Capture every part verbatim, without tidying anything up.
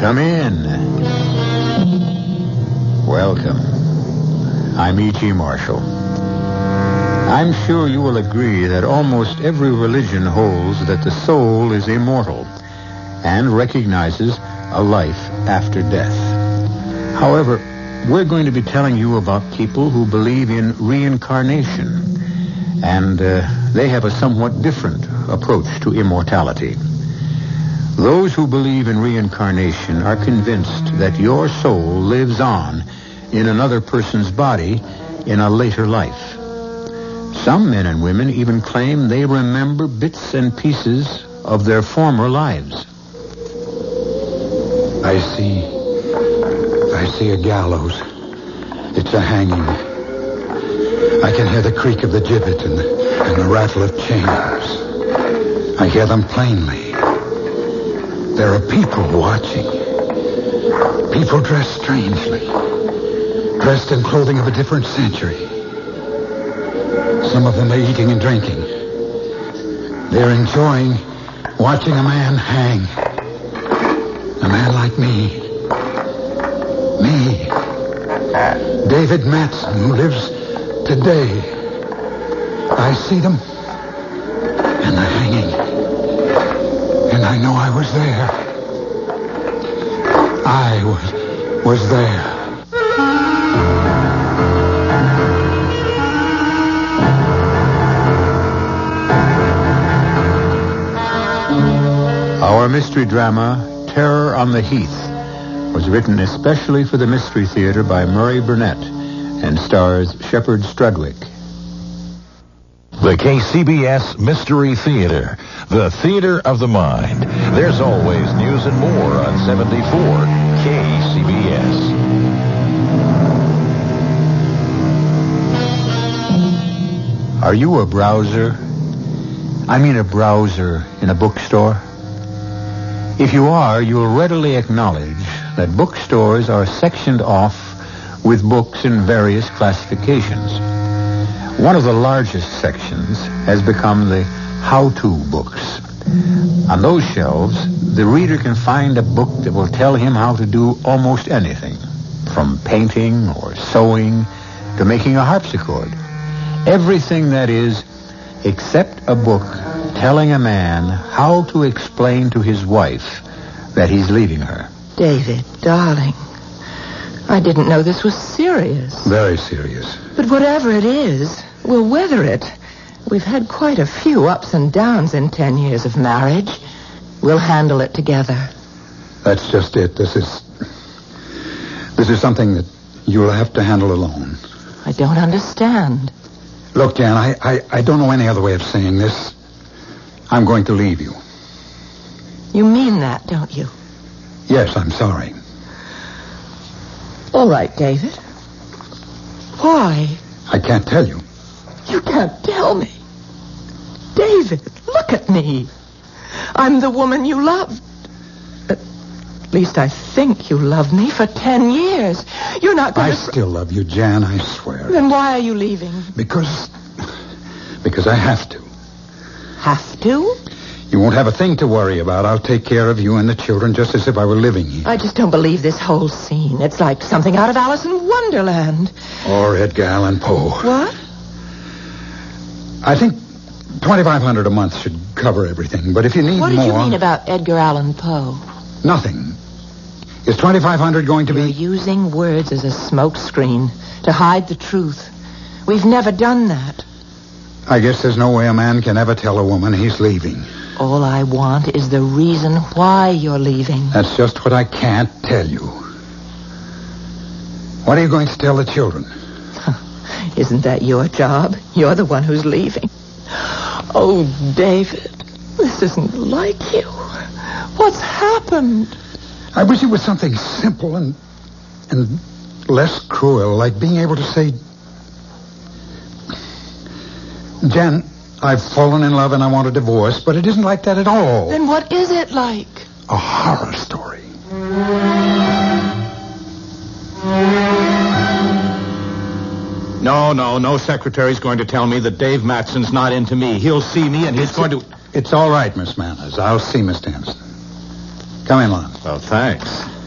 Come in. Welcome. I'm E G. Marshall. I'm sure you will agree that almost every religion holds that the soul is immortal and recognizes a life after death. However, we're going to be telling you about people who believe in reincarnation, and uh, they have a somewhat different approach to immortality. Those who believe in reincarnation are convinced that your soul lives on in another person's body in a later life. Some men and women even claim they remember bits and pieces of their former lives. I see... I see a gallows. It's a hanging. I can hear the creak of the gibbet and the, and the rattle of chains. I hear them plainly. There are people watching. People dressed strangely. Dressed in clothing of a different century. Some of them are eating and drinking. They're enjoying watching a man hang. A man like me. Me. David Matson, who lives today. I see them. And they're hanging. And I know I was there. I was, was there. Our mystery drama, Terror on the Heath, was written especially for the Mystery Theater by Murray Burnett and stars Shepard Strudwick. The K C B S Mystery Theater, the theater of the mind. There's always news and more on seventy-four K C B S. Are you a browser? I mean a browser in a bookstore? If you are, you'll readily acknowledge that bookstores are sectioned off with books in various classifications. One of the largest sections has become the how-to books. On those shelves, the reader can find a book that will tell him how to do almost anything, from painting or sewing to making a harpsichord. Everything, that is, except a book telling a man how to explain to his wife that he's leaving her. David, darling, I didn't know this was serious. Very serious. But whatever it is, we'll weather it. We've had quite a few ups and downs in ten years of marriage. We'll handle it together. That's just it. This is... This is something that you'll have to handle alone. I don't understand. Look, Jan, I, I, I don't know any other way of saying this. I'm going to leave you. You mean that, don't you? Yes, I'm sorry. All right, David. Why? I can't tell you. You can't tell me. David, look at me. I'm the woman you loved. At least I think you loved me for ten years. You're not going I to... still love you, Jan, I swear. Then why are you leaving? Because... Because I have to. Have to? You won't have a thing to worry about. I'll take care of you and the children just as if I were living here. I just don't believe this whole scene. It's like something out of Alice in Wonderland. Or Edgar Allan Poe. What? I think twenty-five hundred dollars a month should cover everything. But if you need more... What did you mean about Edgar Allan Poe? Nothing. Is twenty-five hundred dollars going to You're be... using words as a smokescreen to hide the truth. We've never done that. I guess there's no way a man can ever tell a woman he's leaving. All I want is the reason why you're leaving. That's just what I can't tell you. What are you going to tell the children? Isn't that your job? You're the one who's leaving. Oh, David, this isn't like you. What's happened? I wish it was something simple and and less cruel, like being able to say, Jan, I've fallen in love and I want a divorce, but it isn't like that at all. Then what is it like? A horror story. No, no, no secretary's going to tell me that Dave Matson's not into me. He'll see me and he's it's, going to... It's all right, Miss Manners. I'll see Mister Anderson. Come in, Lon. Oh, thanks.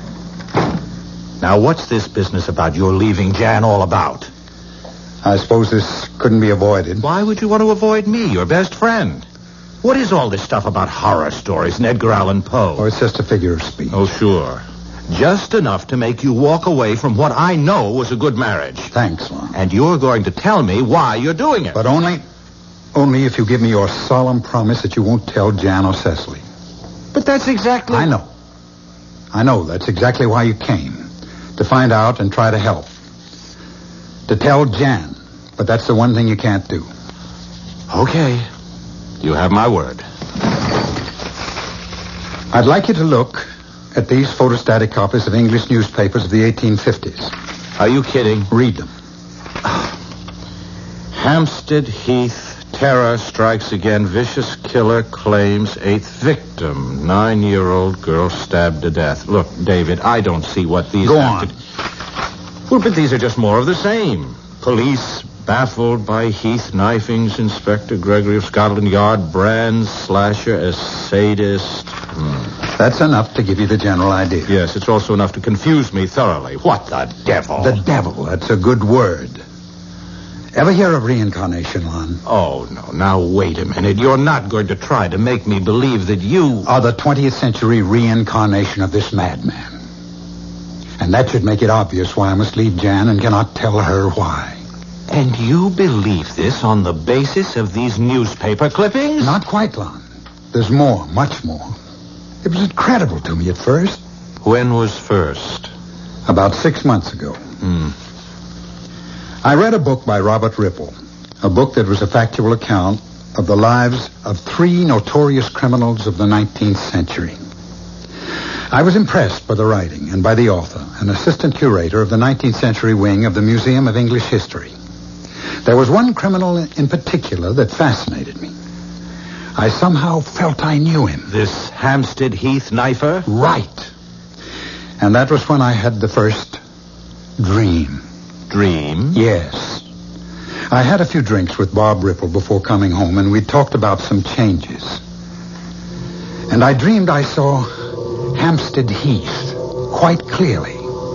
Now, what's this business about your leaving Jan all about? I suppose this couldn't be avoided. Why would you want to avoid me, your best friend? What is all this stuff about horror stories and Edgar Allan Poe? Oh, it's just a figure of speech. Oh, sure. Just enough to make you walk away from what I know was a good marriage. Thanks, Lon. And you're going to tell me why you're doing it. But only, only if you give me your solemn promise that you won't tell Jan or Cecily. But that's exactly... I know. I know. That's exactly why you came. To find out and try to help. To tell Jan. But that's the one thing you can't do. Okay. You have my word. I'd like you to look at these photostatic copies of English newspapers of the eighteen fifties. Are you kidding? Read them. Hampstead Heath, terror strikes again. Vicious killer claims eighth victim. Nine-year-old girl stabbed to death. Look, David, I don't see what these... Go on. To... Well, but these are just more of the same. Police baffled by Heath knifings. Inspector Gregory of Scotland Yard brands slasher as sadist. Hmm. That's enough to give you the general idea. Yes, it's also enough to confuse me thoroughly. What the devil? The devil. That's a good word. Ever hear of reincarnation, Lon? Oh, no. Now, wait a minute. You're not going to try to make me believe that you... are the twentieth century reincarnation of this madman. And that should make it obvious why I must leave Jan and cannot tell her why. And you believe this on the basis of these newspaper clippings? Not quite, Lon. There's more, much more. It was incredible to me at first. When was first? About six months ago. Hmm. I read a book by Robert Ripple, a book that was a factual account of the lives of three notorious criminals of the nineteenth century. I was impressed by the writing and by the author, an assistant curator of the nineteenth century wing of the Museum of English History. There was one criminal in particular that fascinated me. I somehow felt I knew him. This Hampstead Heath knifer? Right. And that was when I had the first dream. Dream? Yes. I had a few drinks with Bob Ripple before coming home, and we talked about some changes. And I dreamed I saw Hampstead Heath quite clearly.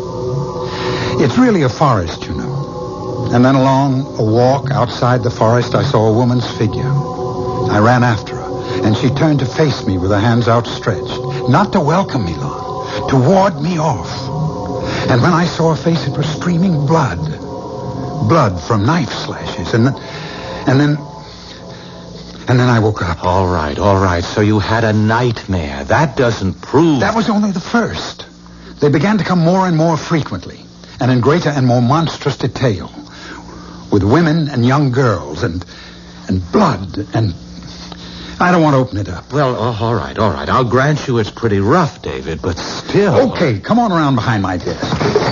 It's really a forest, you know. And then along a walk outside the forest, I saw a woman's figure. I ran after her, and she turned to face me with her hands outstretched. Not to welcome me, Lon, to ward me off. And when I saw her face, it was streaming blood. Blood from knife slashes. And then, and then, and then I woke up. All right, all right. So you had a nightmare. That doesn't prove... That was only the first. They began to come more and more frequently, and in greater and more monstrous detail, with women and young girls, and and blood, and... I don't want to open it up. Well, uh, all right, all right. I'll grant you it's pretty rough, David, but still... Okay, come on around behind my desk.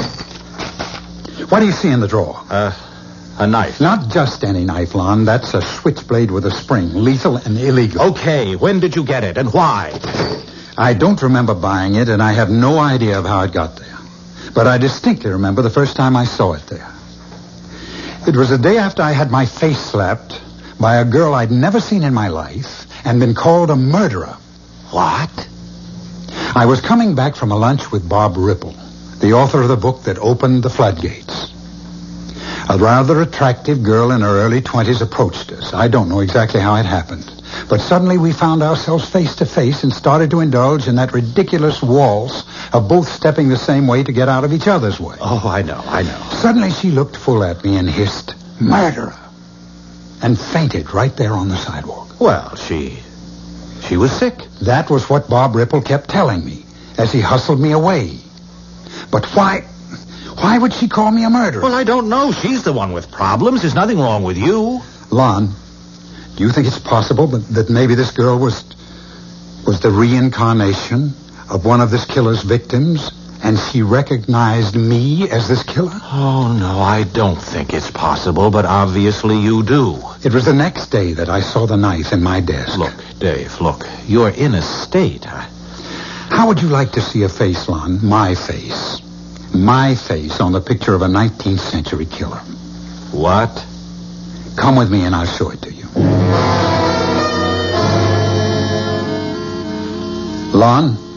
What do you see in the drawer? Uh, a knife. Not just any knife, Lon. That's a switchblade with a spring, lethal and illegal. Okay, when did you get it, and why? I don't remember buying it, and I have no idea of how it got there. But I distinctly remember the first time I saw it there. It was the day after I had my face slapped by a girl I'd never seen in my life and been called a murderer. What? I was coming back from a lunch with Bob Ripple, the author of the book that opened the floodgates. A rather attractive girl in her early twenties approached us. I don't know exactly how it happened, but suddenly we found ourselves face to face and started to indulge in that ridiculous waltz of both stepping the same way to get out of each other's way. Oh, I know, I know. Suddenly she looked full at me and hissed, "Murderer," and fainted right there on the sidewalk. Well, she... she was sick. That was what Bob Ripple kept telling me as he hustled me away. But why... why would she call me a murderer? Well, I don't know. She's the one with problems. There's nothing wrong with you. Lon, do you think it's possible that, that maybe this girl was... was the reincarnation of one of this killer's victims, and she recognized me as this killer? Oh, no, I don't think it's possible, but obviously you do. It was the next day that I saw the knife in my desk. Look, Dave, look, you're in a state. I... How would you like to see a face, Lon? My face. My face on the picture of a nineteenth century killer. What? Come with me and I'll show it to you. Lon,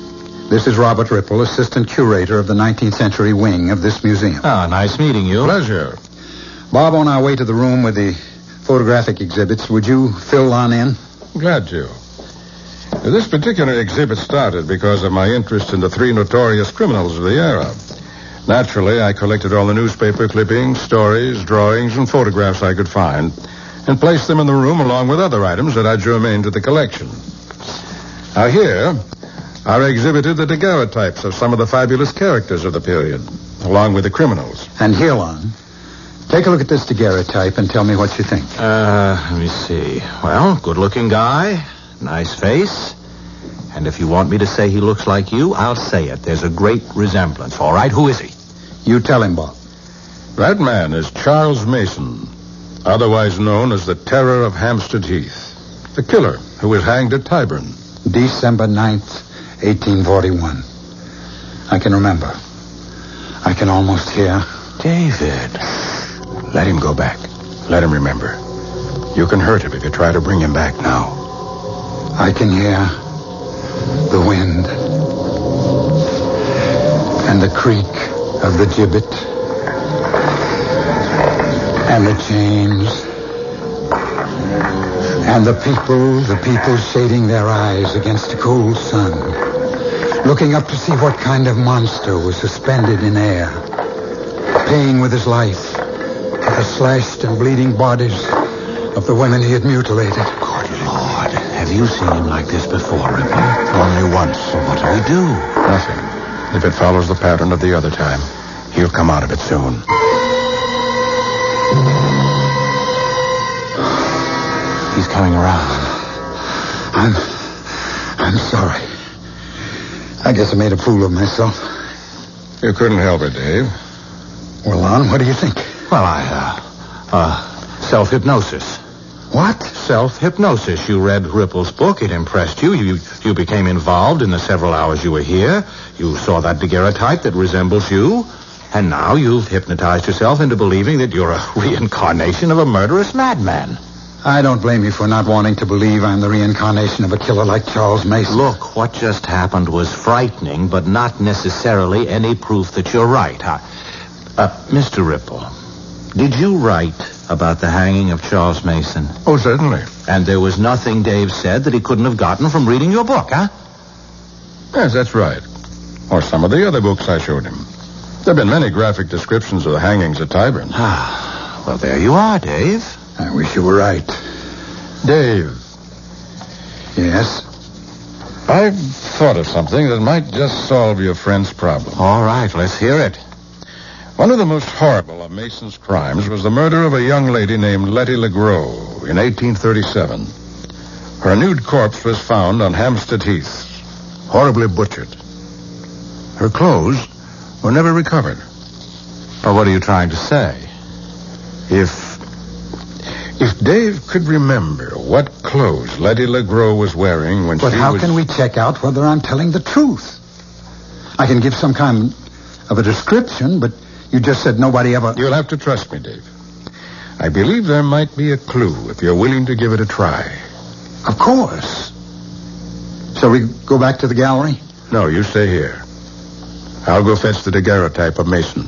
This is Robert Ripple, assistant curator of the nineteenth century wing of this museum. Ah, nice meeting you. Pleasure. Bob, on our way to the room with the photographic exhibits, would you fill on in? Glad to. This particular exhibit started because of my interest in the three notorious criminals of the era. Naturally, I collected all the newspaper clippings, stories, drawings, and photographs I could find and placed them in the room along with other items that are germane to the collection. Now here are exhibited the daguerreotypes of some of the fabulous characters of the period, along with the criminals. And Hilon, take a look at this daguerreotype and tell me what you think. Uh, let me see. Well, good-looking guy, nice face. And if you want me to say he looks like you, I'll say it. There's a great resemblance. All right, who is he? You tell him, Bob. That man is Charles Mason, otherwise known as the Terror of Hampstead Heath, the killer who was hanged at Tyburn. December ninth, eighteen forty-one. I can remember. I can almost hear. David, let him go back. Let him remember. You can hurt him if you try to bring him back now. I can hear the wind and the creak of the gibbet and the chains and the people, the people shading their eyes against the cold sun, looking up to see what kind of monster was suspended in air, paying with his life for the slashed and bleeding bodies of the women he had mutilated. Good Lord. Have you seen him like this before, Ripple? Only once. So what do we do? Nothing. If it follows the pattern of the other time, he'll come out of it soon. He's coming around. I'm... I'm sorry. I guess I made a fool of myself. You couldn't help it, Dave. Well, Lon, what do you think? Well, I, uh, uh, self-hypnosis. What? Self-hypnosis. You read Ripple's book. It impressed you. You you became involved in the several hours you were here. You saw that daguerreotype that resembles you. And now you've hypnotized yourself into believing that you're a reincarnation of a murderous madman. I don't blame you for not wanting to believe I'm the reincarnation of a killer like Charles Mason. Look, what just happened was frightening, but not necessarily any proof that you're right. Huh? Uh, Mister Ripple, did you write about the hanging of Charles Mason? Oh, certainly. And there was nothing Dave said that he couldn't have gotten from reading your book, huh? Yes, that's right. Or some of the other books I showed him. There have been many graphic descriptions of the hangings at Tyburn. Ah, well, there you are, Dave. I wish you were right. Dave. Yes? I've thought of something that might just solve your friend's problem. All right, let's hear it. One of the most horrible of Mason's crimes was the murder of a young lady named Letty LeGros in eighteen thirty-seven. Her nude corpse was found on Hampstead Heath, horribly butchered. Her clothes were never recovered. Well, what are you trying to say? If if Dave could remember what clothes Letty LeGros was wearing when but she how was... can we check out whether I'm telling the truth? I can give some kind of a description, but you just said nobody ever... You'll have to trust me, Dave. I believe there might be a clue if you're willing to give it a try. Of course. Shall we go back to the gallery? No, you stay here. I'll go fetch the daguerreotype of Mason.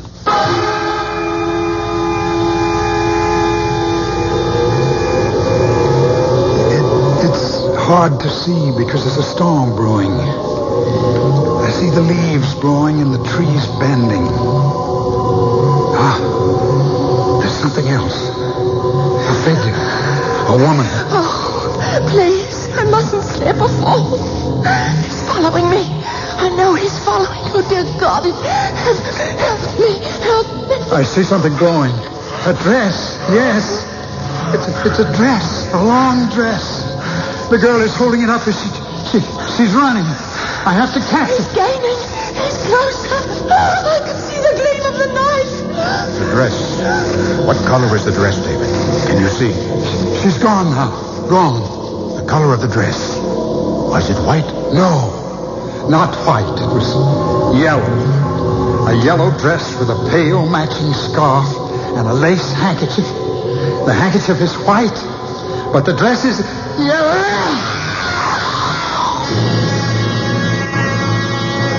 Hard to see because there's a storm brewing. I see the leaves blowing and the trees bending. Ah, there's something else. A figure. A woman. Oh, please, I mustn't slip or fall. He's following me. I know he's following. Oh, dear God, help, help me, help me. I see something glowing. A dress, yes. It's a, it's a dress, a long dress. The girl is holding it up as she, she, she's running. I have to catch He's it. gaining. He's closer. I can see the gleam of the knife. The dress. What color is the dress, David? Can you see? She's gone now. Gone. The color of the dress. Was it white? No, not white. It was yellow. A yellow dress with a pale matching scarf and a lace handkerchief. The handkerchief is white, but the dress is yellow.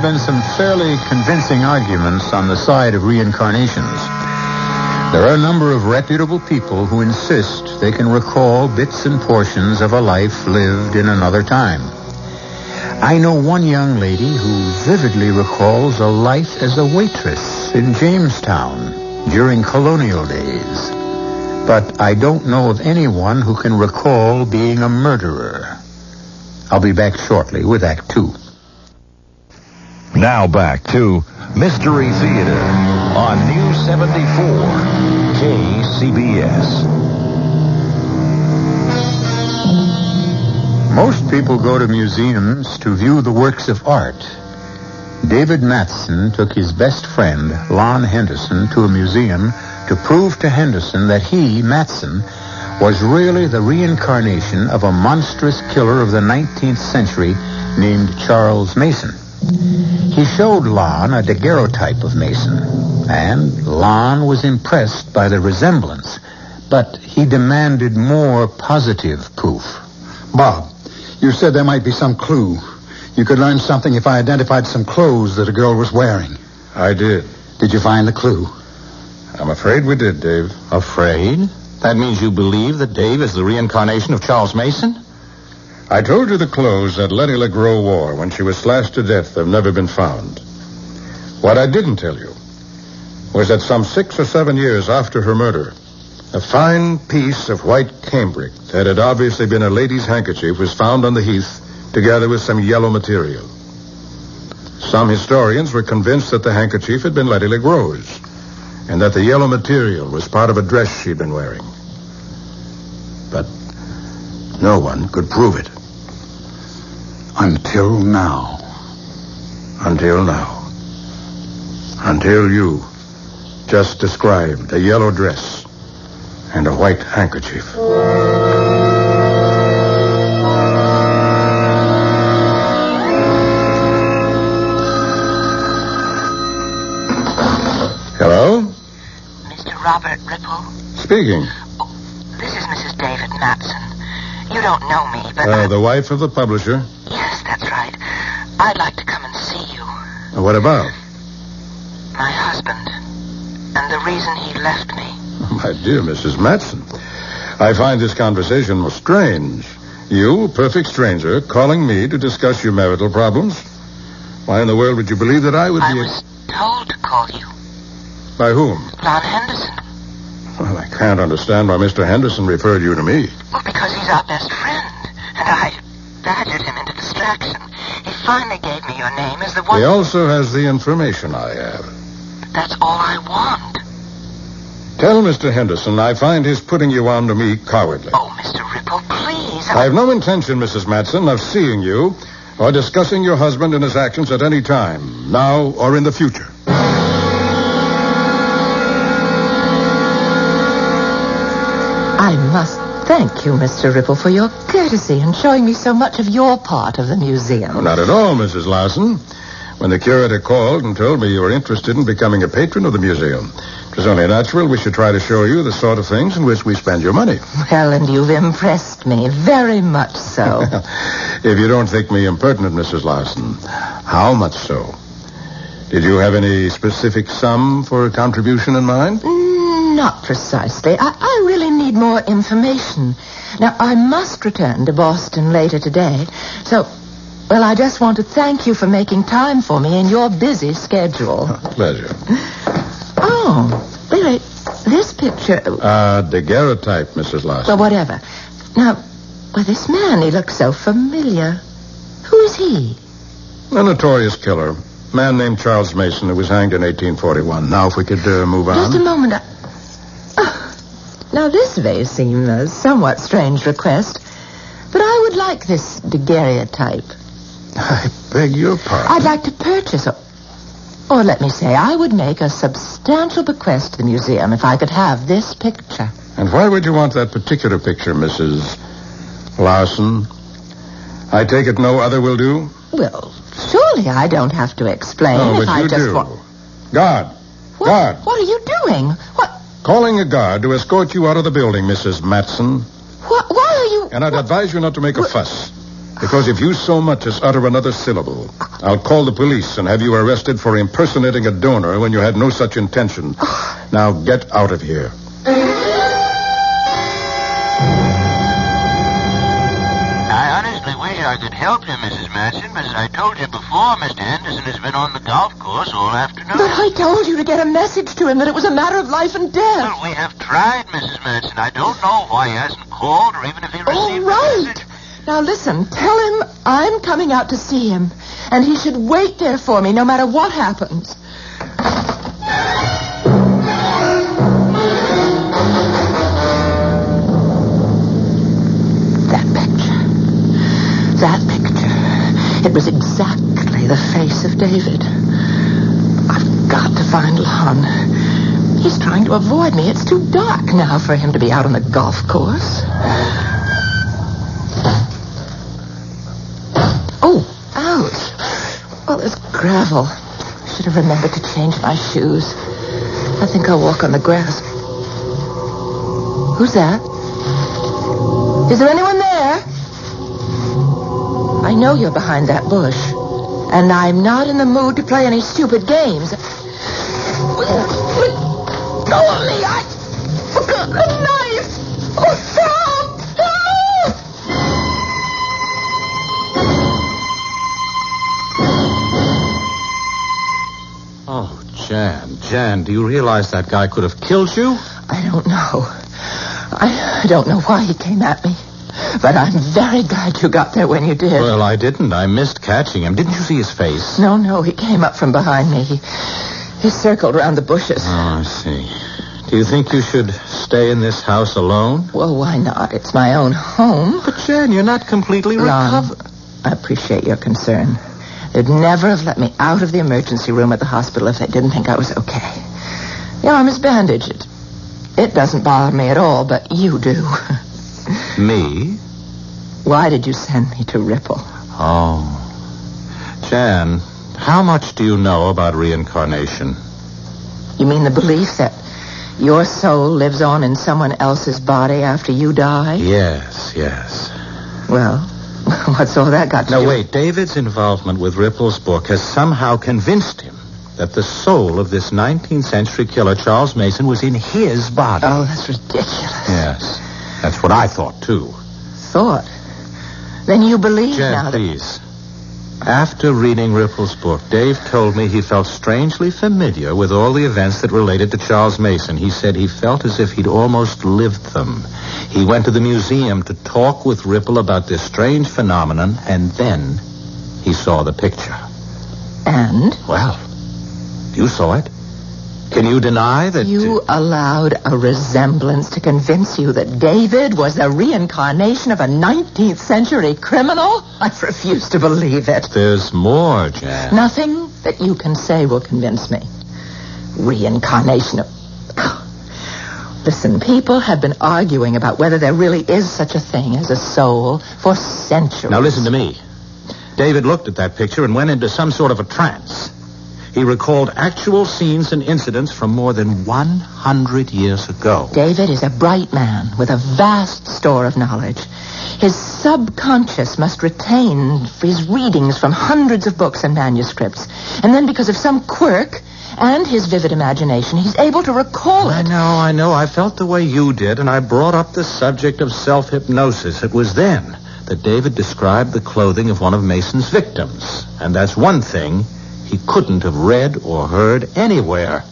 been some fairly convincing arguments on the side of reincarnations. There are a number of reputable people who insist they can recall bits and portions of a life lived in another time. I know one young lady who vividly recalls a life as a waitress in Jamestown during colonial days. But I don't know of anyone who can recall being a murderer. I'll be back shortly with Act Two. Now back to Mystery Theater on News seventy-four, K C B S. Most people go to museums to view the works of art. David Mattson took his best friend, Lon Henderson, to a museum to prove to Henderson that he, Mattson, was really the reincarnation of a monstrous killer of the nineteenth century named Charles Mason. He showed Lon a daguerreotype of Mason, and Lon was impressed by the resemblance, but he demanded more positive proof. Bob, you said there might be some clue. You could learn something if I identified some clothes that a girl was wearing. I did. Did you find the clue? I'm afraid we did, Dave. Afraid? That means you believe that Dave is the reincarnation of Charles Mason? I told you the clothes that Letty LeGros wore when she was slashed to death have never been found. What I didn't tell you was that some six or seven years after her murder, a fine piece of white cambric that had obviously been a lady's handkerchief was found on the heath together with some yellow material. Some historians were convinced that the handkerchief had been Letty LeGros and that the yellow material was part of a dress she'd been wearing. But no one could prove it. Until now. Until now. Until you just described a yellow dress and a white handkerchief. Hello? Mister Robert Ripple? Speaking. Oh, this is Missus David Mattson. You don't know me, but... Uh, I... the wife of the publisher? Yes, that's right. I'd like to come and see you. Uh, what about? My husband. And the reason he left me. My dear Missus Mattson, I find this conversation most strange. You, a perfect stranger, calling me to discuss your marital problems? Why in the world would you believe that I would I be... I was told to call you. By whom? Lon Henderson. Well, I can't understand why Mister Henderson referred you to me. Well, because he's our best friend. And I badgered him into distraction. He finally gave me your name as the one... He also has the information I have. But that's all I want. Tell Mister Henderson I find his putting you on to me cowardly. Oh, Mister Ripple, please. I have no intention, Missus Mattson, of seeing you or discussing your husband and his actions at any time, now or in the future. I must thank you, Mister Ripple, for your courtesy in showing me so much of your part of the museum. Oh, not at all, Missus Larson. When the curator called and told me you were interested in becoming a patron of the museum, it was only natural we should try to show you the sort of things in which we spend your money. Well, and you've impressed me very much so. If you don't think me impertinent, Missus Larson, how much so? Did you have any specific sum for a contribution in mind? Not precisely. I, I really need more information. Now, I must return to Boston later today. So, well, I just want to thank you for making time for me in your busy schedule. Pleasure. Oh, wait, wait. This picture... Uh, daguerreotype, Missus Larson. Well, whatever. Now, well, this man, he looks so familiar. Who is he? A notorious killer. A man named Charles Mason who was hanged in eighteen forty-one. Now, if we could uh, move on. Just a moment. I... Oh, now, this may seem a somewhat strange request, but I would like this daguerreotype. I beg your pardon. I'd like to purchase a... Or let me say, I would make a substantial bequest to the museum if I could have this picture. And why would you want that particular picture, Missus Larson? I take it no other will do? Well, surely I don't have to explain Oh, if but I you just do. want... Guard. What? Guard. What are you doing? What? Calling a guard to escort you out of the building, Missus Mattson. What? Why are you... And I'd what? advise you not to make a What? fuss. Because if you so much as utter another syllable, I'll call the police and have you arrested for impersonating a donor when you had no such intention. Now get out of here. I could help you, Missus Matson, but as I told you before, Mister Henderson has been on the golf course all afternoon. But I told you to get a message to him that it was a matter of life and death. Well, we have tried, Missus Matson. I don't know why he hasn't called or even if he received All the right. message. Now listen, tell him I'm coming out to see him, and he should wait there for me no matter what happens. That picture. It was exactly the face of David. I've got to find Lon. He's trying to avoid me. It's too dark now for him to be out on the golf course. Oh, ouch. Well, there's gravel. I should have remembered to change my shoes. I think I'll walk on the grass. Who's that? Is there anyone there? I know you're behind that bush, and I'm not in the mood to play any stupid games. Let go of me! I forgot a knife! Oh, help! Help! Oh, Jan, Jan, do you realize that guy could have killed you? I don't know. I, I don't know why he came at me. But I'm very glad you got there when you did. Well, I didn't. I missed catching him. Didn't you see his face? No, no, he came up from behind me. He, he circled around the bushes. Oh, I see. Do you think you should stay in this house alone? Well, why not? It's my own home. But, Jan, you're not completely recovered. I appreciate your concern. They'd never have let me out of the emergency room at the hospital if they didn't think I was okay. The arm is bandaged. It doesn't bother me at all, but you do. Me? Why did you send me to Ripple? Oh. Jan, how much do you know about reincarnation? You mean the belief that your soul lives on in someone else's body after you die? Yes, yes. Well, what's all that got to no, do? No, wait. David's involvement with Ripple's book has somehow convinced him that the soul of this nineteenth century killer, Charles Mason, was in his body. Oh, that's ridiculous. Yes. That's what I thought, too. Thought? Then you believe Jan, now that... please. After reading Ripple's book, Dave told me he felt strangely familiar with all the events that related to Charles Mason. He said he felt as if he'd almost lived them. He went to the museum to talk with Ripple about this strange phenomenon, and then he saw the picture. And? Well, you saw it. Can you deny that... You allowed a resemblance to convince you that David was the reincarnation of a nineteenth century criminal? I refuse to believe it. There's more, Jan. Nothing that you can say will convince me. Reincarnation of... Listen, people have been arguing about whether there really is such a thing as a soul for centuries. Now listen to me. David looked at that picture and went into some sort of a trance. He recalled actual scenes and incidents from more than one hundred years ago. David is a bright man with a vast store of knowledge. His subconscious must retain his readings from hundreds of books and manuscripts. And then because of some quirk and his vivid imagination, he's able to recall it. I know, I know. I felt the way you did, and I brought up the subject of self-hypnosis. It was then that David described the clothing of one of Mason's victims. And that's one thing he couldn't have read or heard anywhere.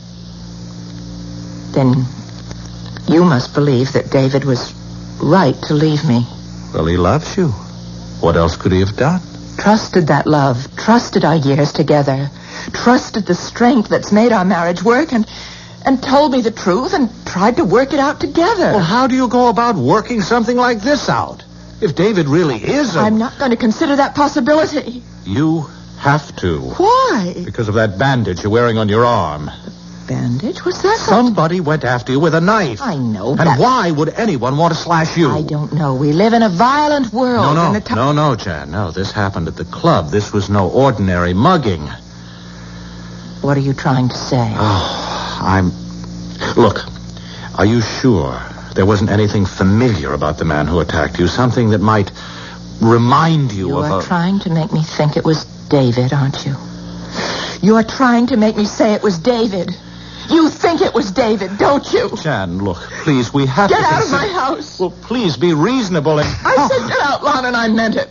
Then you must believe that David was right to leave me. Well, he loves you. What else could he have done? Trusted that love, trusted our years together, trusted the strength that's made our marriage work, and and told me the truth and tried to work it out together. Well, how do you go about working something like this out? If David really is a... I'm not going to consider that possibility. You have to. Why? Because of that bandage you're wearing on your arm. Bandage? What's that? Somebody went after you with a knife. I know. And that... why would anyone want to slash you? I don't know. We live in a violent world. No, no, and the t- no, no, Jan. No, this happened at the club. This was no ordinary mugging. What are you trying to say? Oh, I'm... Look, are you sure there wasn't anything familiar about the man who attacked you? Something that might... remind you, You of are a... trying to make me think it was David, aren't you? You are trying to make me say it was David. You think it was David, don't you? Jan, look, please, we have Get to... out of consider- my house. Well, please, be reasonable and... I said get out, Lon, and I meant it.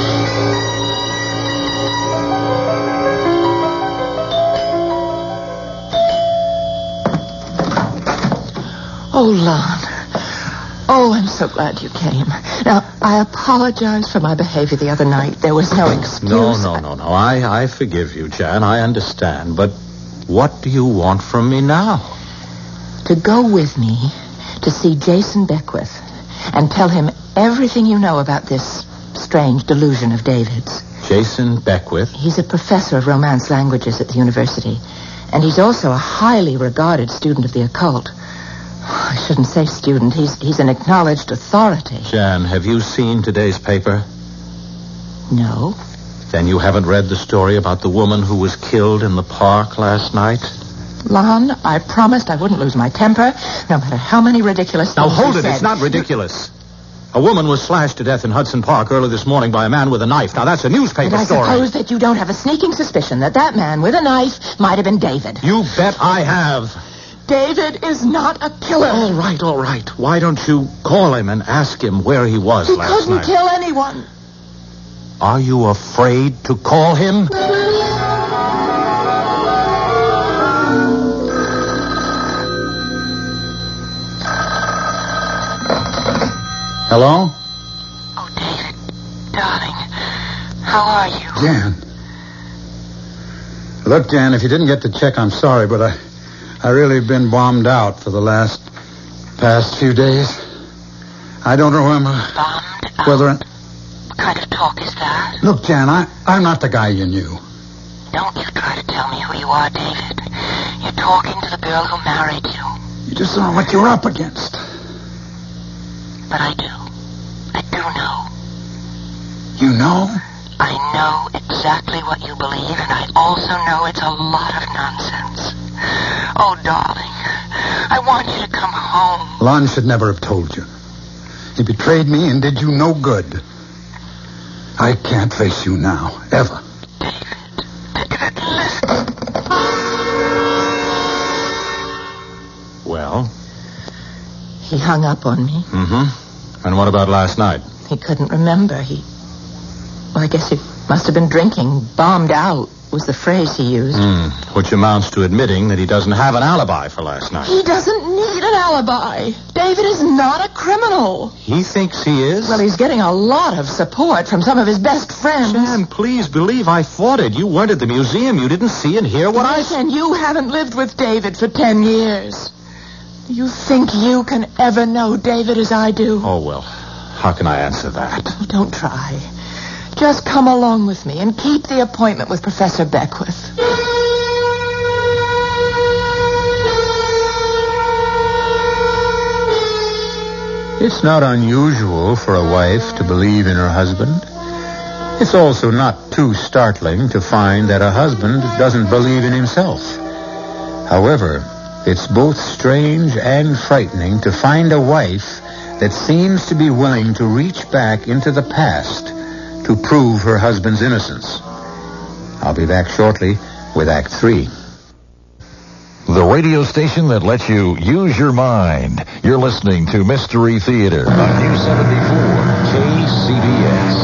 Oh, Lon. Oh, I'm so glad you came. Now, I apologize for my behavior the other night. There was no excuse. No, no, no, no. I, I forgive you, Jan. I understand. But what do you want from me now? To go with me to see Jason Beckwith and tell him everything you know about this strange delusion of David's. Jason Beckwith? He's a professor of Romance languages at the university, and he's also a highly regarded student of the occult. I shouldn't say student. He's he's an acknowledged authority. Jan, have you seen today's paper? No. Then you haven't read the story about the woman who was killed in the park last night? Lon, I promised I wouldn't lose my temper, no matter how many ridiculous Now things hold you it. said. It's not ridiculous. A woman was slashed to death in Hudson Park early this morning by a man with a knife. Now that's a newspaper And I story. suppose that you don't have a sneaking suspicion that that man with a knife might have been David. You bet I have. David is not a killer. All right, all right. Why don't you call him and ask him where he was He last couldn't night? kill anyone. Are you afraid to call him? Hello? Oh, David, darling, how are you? Jan. Look, Jan, if you didn't get the check, I'm sorry, but I, I really have been bombed out for the last, past few days. I don't remember Bombed out? whether... I... What kind of talk is that? Look, Jan, I, I'm not the guy you knew. Don't you try to tell me who you are, David. You're talking to the girl who married you. You just don't know what you're up against. But I do. I do know. You know? I know exactly what you believe, and I also know it's a lot of nonsense. Oh, darling, I want you to come home. Lon should never have told you. He betrayed me and did you no good. I can't face you now, ever. David, David, listen. Well? He hung up on me. Mm-hmm. And what about last night? He couldn't remember. He... Well, I guess he must have been drinking. Bombed out was the phrase he used. Mm, which amounts to admitting that he doesn't have an alibi for last night. He doesn't need an alibi. David is not a criminal. He thinks he is? Well, he's getting a lot of support from some of his best friends. Jan, please believe I fought it. You weren't at the museum. You didn't see and hear what I... Yes, and you haven't lived with David for ten years. Do you think you can ever know David as I do? Oh, well, how can I answer that? Oh, don't try. Just come along with me and keep the appointment with Professor Beckwith. It's not unusual for a wife to believe in her husband. It's also not too startling to find that a husband doesn't believe in himself. However, it's both strange and frightening to find a wife that seems to be willing to reach back into the past to prove her husband's innocence. I'll be back shortly with Act Three. The radio station that lets you use your mind. You're listening to Mystery Theater on News seventy-four K C B S.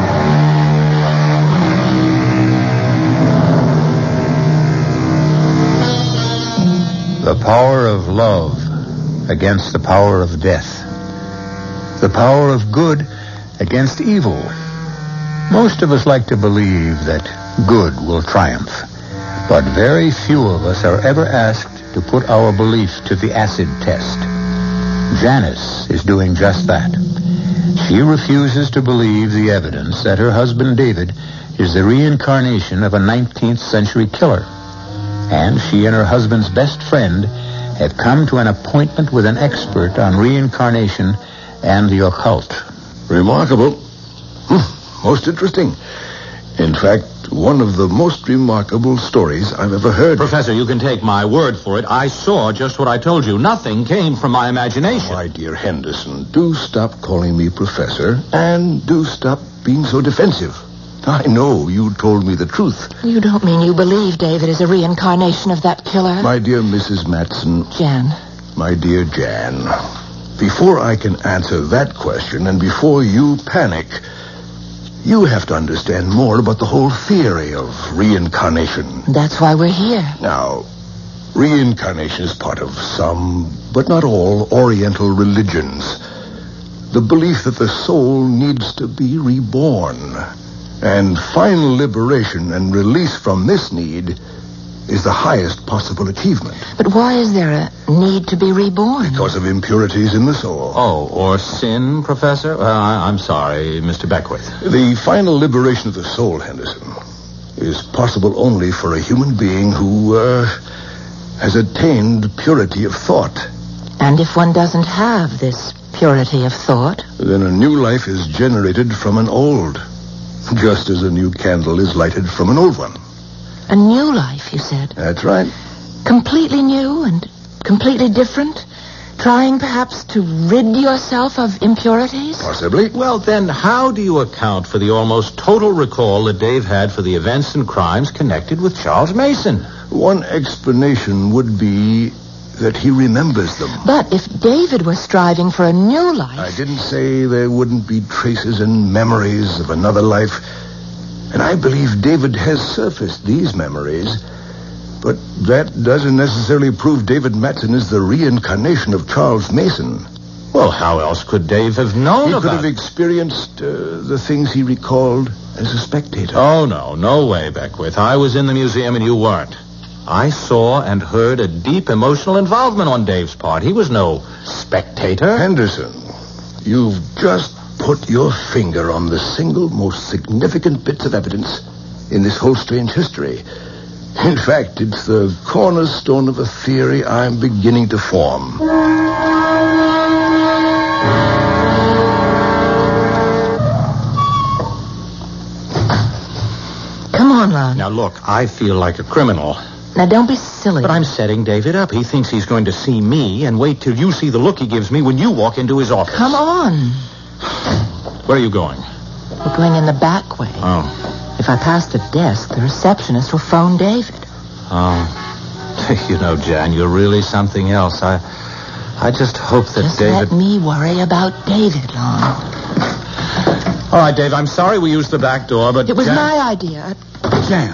The power of love against the power of death. The power of good against evil. Most of us like to believe that good will triumph, but very few of us are ever asked to put our belief to the acid test. Janice is doing just that. She refuses to believe the evidence that her husband David is the reincarnation of a nineteenth century killer. And she and her husband's best friend have come to an appointment with an expert on reincarnation and the occult. Remarkable. Hmm. Most interesting. In fact, one of the most remarkable stories I've ever heard. Professor, you can take my word for it. I saw just what I told you. Nothing came from my imagination. My dear Henderson, do stop calling me professor, and do stop being so defensive. I know you told me the truth. You don't mean you believe David is a reincarnation of that killer? My dear Missus Matson. Jan. My dear Jan, before I can answer that question, and before you panic, you have to understand more about the whole theory of reincarnation. That's why we're here. Now, reincarnation is part of some, but not all, Oriental religions. The belief that the soul needs to be reborn. And final liberation and release from this need is the highest possible achievement. But why is there a need to be reborn? Because of impurities in the soul. Oh, or sin, Professor? Uh, I- I'm sorry, Mister Beckwith. The final liberation of the soul, Henderson, is possible only for a human being who uh, has attained purity of thought. And if one doesn't have this purity of thought? Then a new life is generated from an old, just as a new candle is lighted from an old one. A new life, you said? That's right. Completely new and completely different? Trying perhaps to rid yourself of impurities? Possibly. Well, then, how do you account for the almost total recall that Dave had for the events and crimes connected with Charles Mason? One explanation would be that he remembers them. But if David were striving for a new life... I didn't say there wouldn't be traces and memories of another life. And I believe David has surfaced these memories. But that doesn't necessarily prove David Matson is the reincarnation of Charles Mason. Well, how else could Dave have known He about could have it? experienced uh, the things he recalled as a spectator. Oh, no, no way, Beckwith. I was in the museum and you weren't. I saw and heard a deep emotional involvement on Dave's part. He was no spectator. Henderson, you've just put your finger on the single most significant bits of evidence in this whole strange history. In fact, it's the cornerstone of a theory I'm beginning to form. Come on, Lon. Now, look, I feel like a criminal. Now, don't be silly. But I'm setting David up. He thinks he's going to see me, and wait till you see the look he gives me when you walk into his office. Come on. Where are you going? We're going in the back way. Oh. If I pass the desk, the receptionist will phone David. Oh. You know, Jan, you're really something else. I I just hope that Just David... let me worry about David, Lon. All right, Dave, I'm sorry we used the back door, but... It was Jan... my idea. Jan,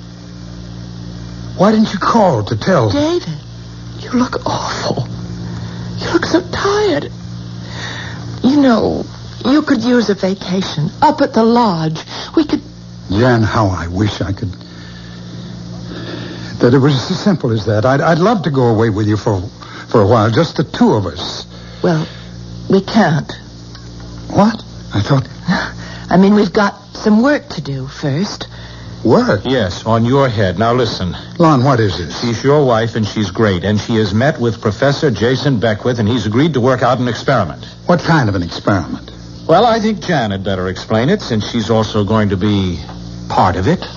why didn't you call to tell? David, you look awful. You look so tired. You know, you could use a vacation up at the lodge. We could... Jan, how I wish I could... That it was as simple as that. I'd, I'd love to go away with you for, for a while, just the two of us. Well, we can't. What? I thought... I mean, we've got some work to do first. Work? Yes, on your head. Now, listen. Lon, what is this? She's your wife, and she's great. And she has met with Professor Jason Beckwith, and he's agreed to work out an experiment. What kind of an experiment? Well, I think Jan had better explain it, since she's also going to be part of it.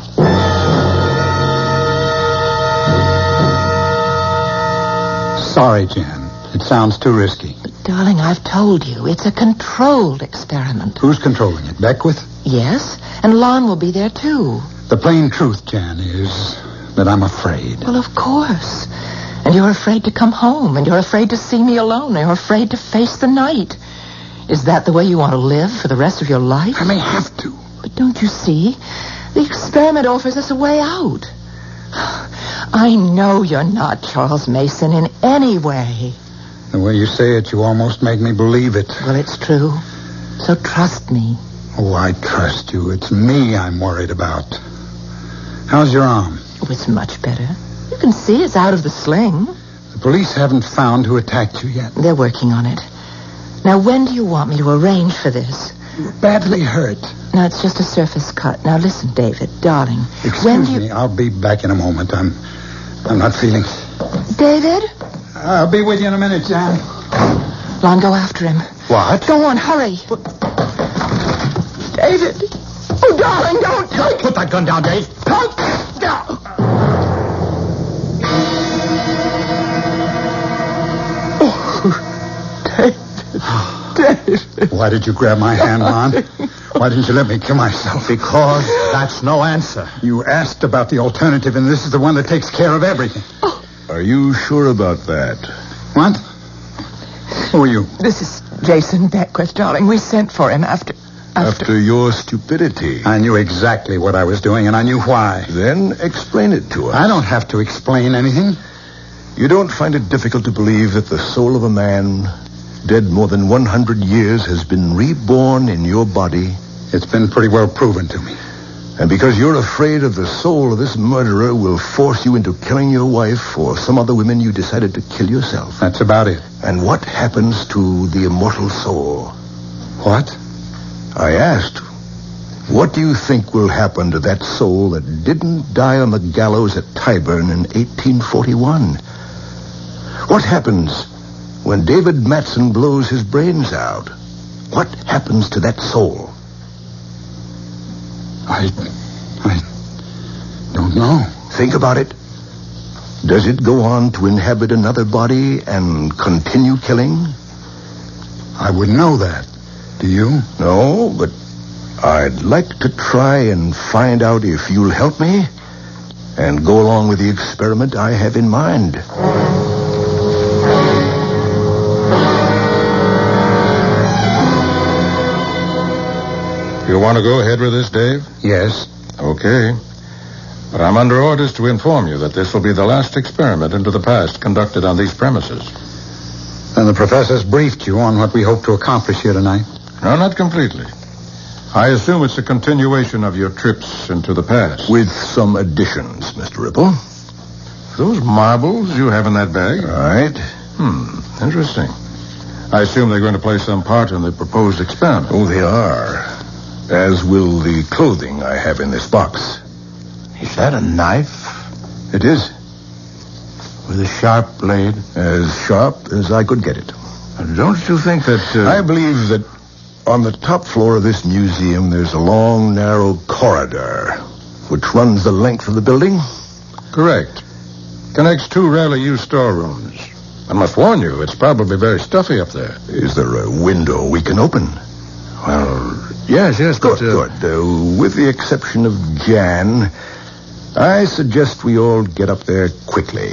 Sorry, Jan. It sounds too risky. But, darling, I've told you, it's a controlled experiment. Who's controlling it? Beckwith? Yes, and Lon will be there, too. The plain truth, Jan, is that I'm afraid. Well, of course. And you're afraid to come home, and you're afraid to see me alone, and you're afraid to face the night. Is that the way you want to live for the rest of your life? I may have to. But don't you see? The experiment offers us a way out. I know you're not Charles Mason in any way. The way you say it, you almost make me believe it. Well, it's true. So trust me. Oh, I trust you. It's me I'm worried about. How's your arm? Oh, it's much better. You can see it's out of the sling. The police haven't found who attacked you yet. They're working on it. Now, when do you want me to arrange for this? You're badly hurt. No, it's just a surface cut. Now, listen, David, darling. Excuse when do you... me. I'll be back in a moment. I'm... I'm not feeling... David? I'll be with you in a minute, Jan. Lon, go after him. What? Go on, hurry. David. Oh, darling, don't touch. Put that gun down, Dave. David. Why did you grab my hand, Lon? Why didn't you let me kill myself? Because that's no answer. You asked about the alternative, and this is the one that takes care of everything. Are you sure about that? What? Who are you? This is Jason Beckwith, darling. We sent for him after... After, After your stupidity. I knew exactly what I was doing, and I knew why. Then explain it to us. I don't have to explain anything. You don't find it difficult to believe that the soul of a man dead more than one hundred years has been reborn in your body? It's been pretty well proven to me. And because you're afraid of the soul of this murderer will force you into killing your wife or some other women, you decided to kill yourself. That's about it. And what happens to the immortal soul? What? I asked, what do you think will happen to that soul that didn't die on the gallows at Tyburn in eighteen forty-one? What happens when David Matson blows his brains out? What happens to that soul? I... I don't know. Think about it. Does it go on to inhabit another body and continue killing? I wouldn't know that. Do you? No, but I'd like to try and find out if you'll help me and go along with the experiment I have in mind. You want to go ahead with this, Dave? Yes. Okay. But I'm under orders to inform you that this will be the last experiment into the past conducted on these premises. Then the professor's briefed you on what we hope to accomplish here tonight. No, not completely. I assume it's a continuation of your trips into the past. With some additions, Mister Ripple. Those marbles you have in that bag? Right. Hmm, interesting. I assume they're going to play some part in the proposed experiment. Oh, they are. As will the clothing I have in this box. Is that a knife? It is. With a sharp blade? As sharp as I could get it. Don't you think that... Uh... I believe that on the top floor of this museum, there's a long, narrow corridor which runs the length of the building. Correct. Connects two rarely used storerooms. I must warn you, it's probably very stuffy up there. Is there a window we can open? Well, yes, yes, Good, but... Uh... good. Uh, with the exception of Jan, I suggest we all get up there quickly.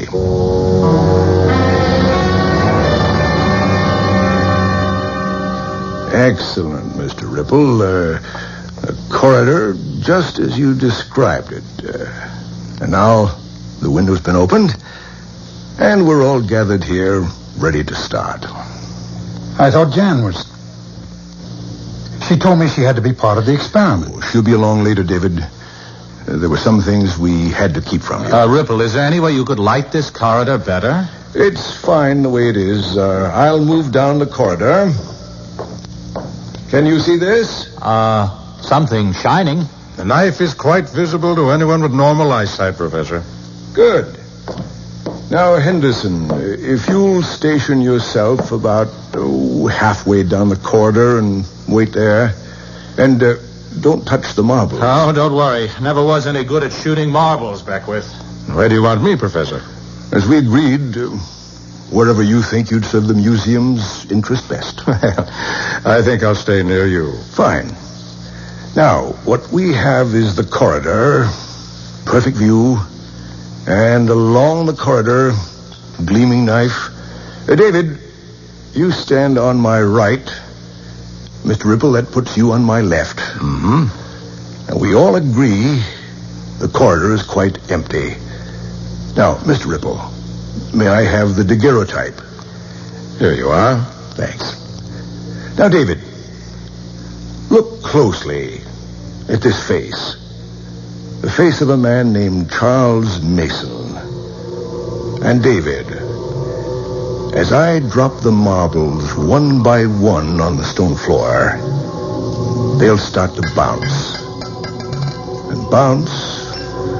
Excellent, Mister Ripple. Uh, a corridor just as you described it. Uh, and now the window's been opened, and we're all gathered here ready to start. I thought Jan was... She told me she had to be part of the experiment. Oh, she'll be along later, David. Uh, there were some things we had to keep from you. Uh, Ripple, is there any way you could light this corridor better? It's fine the way it is. Uh, I'll move down the corridor. Can you see this? Uh, something shining. The knife is quite visible to anyone with normal eyesight, Professor. Good. Now, Henderson, if you'll station yourself about oh, halfway down the corridor and wait there. And uh, don't touch the marbles. Oh, don't worry. Never was any good at shooting marbles, Beckwith. Where do you want me, Professor? As we agreed, uh, wherever you think you'd serve the museum's interest best. I think I'll stay near you. Fine. Now, what we have is the corridor, perfect view, and along the corridor, gleaming knife. Uh, David, you stand on my right. Mister Ripple, that puts you on my left. Mm-hmm. And we all agree the corridor is quite empty. Now, Mister Ripple, may I have the daguerreotype? Here you are. Thanks. Now, David, look closely at this face. The face of a man named Charles Mason. And David, as I drop the marbles one by one on the stone floor, they'll start to bounce. And bounce,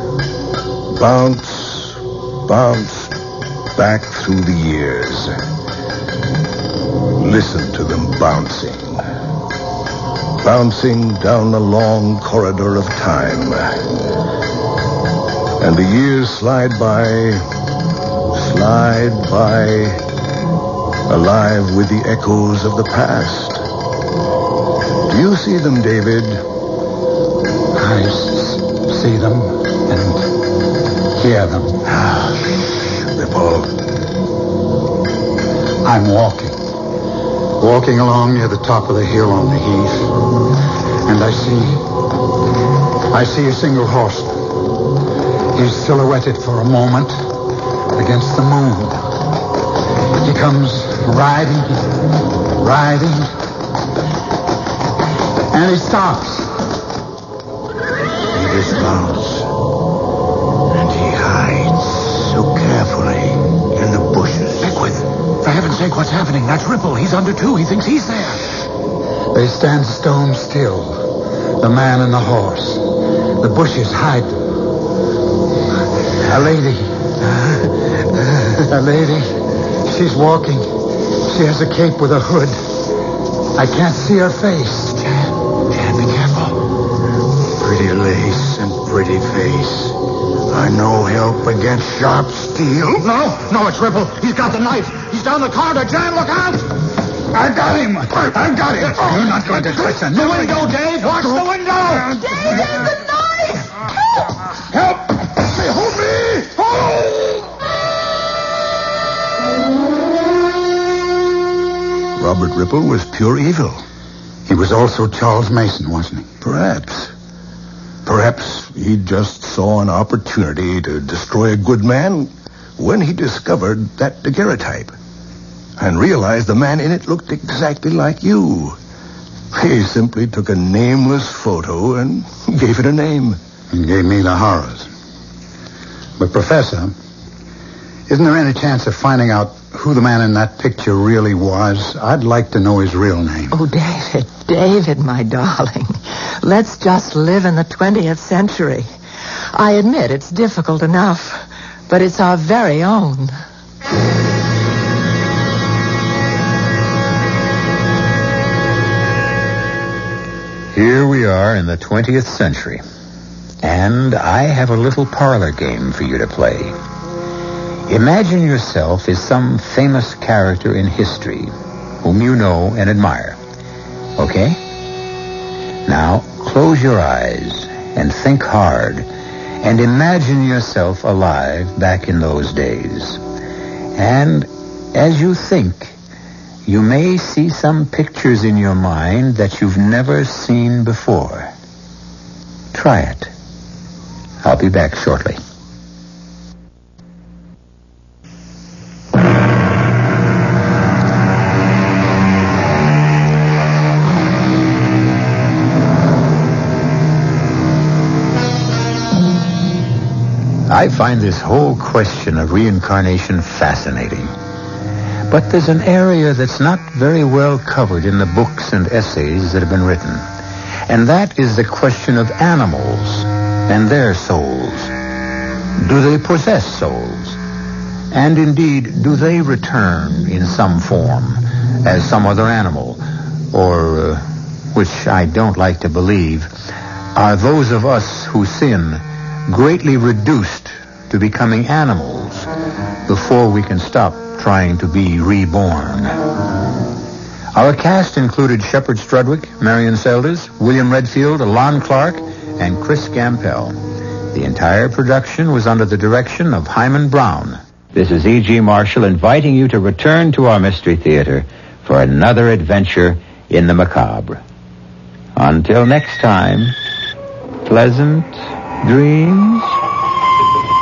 bounce, bounce back through the years. Listen to them bouncing. bouncing down the long corridor of time. And the years slide by, slide by, alive with the echoes of the past. Do you see them, David? I s- see them and hear them. Ah, Ripple. I'm walking. Walking along near the top of the hill on the heath. And I see... I see a single horseman. He's silhouetted for a moment against the moon. He comes riding, riding, and he stops. He dismounts, and he hides so carefully in the bushes. Beckwith, for heaven's sake, what's happening? That's Ripple. He's under two. He thinks he's there. They stand stone still, the man and the horse. The bushes hide them. A lady. A lady. She's walking. She has a cape with a hood. I can't see her face. Jan, Jan, be careful. Pretty lace and pretty face are no help against sharp steel. No, no, it's Ripple. He's got the knife. He's down the corridor. Jan, look out! I got him. I got him. You're not going to touch him. The window, Dave. Watch the window. David, the knife! Help! Hold me! Hold! Robert Ripple was pure evil. He was also Charles Mason, wasn't he? Perhaps. Perhaps he just saw an opportunity to destroy a good man when he discovered that daguerreotype and realized the man in it looked exactly like you. He simply took a nameless photo and gave it a name. And gave me the horrors. But, Professor, isn't there any chance of finding out who the man in that picture really was? I'd like to know his real name. Oh, David, David, my darling. Let's just live in the twentieth century. I admit it's difficult enough, but it's our very own. Here we are in the twentieth century, and I have a little parlor game for you to play. Imagine yourself as some famous character in history whom you know and admire. Okay? Now, close your eyes and think hard and imagine yourself alive back in those days. And as you think, you may see some pictures in your mind that you've never seen before. Try it. I'll be back shortly. I find this whole question of reincarnation fascinating. But there's an area that's not very well covered in the books and essays that have been written. And that is the question of animals and their souls. Do they possess souls? And indeed, do they return in some form as some other animal? Or, uh, which I don't like to believe, are those of us who sin greatly reduced to becoming animals before we can stop trying to be reborn? Our cast included Shepard Strudwick, Marion Seldes, William Redfield, Lon Clark, and Chris Gampel. The entire production was under the direction of Hyman Brown. This is E G. Marshall inviting you to return to our Mystery Theater for another adventure in the macabre. Until next time, pleasant dreams.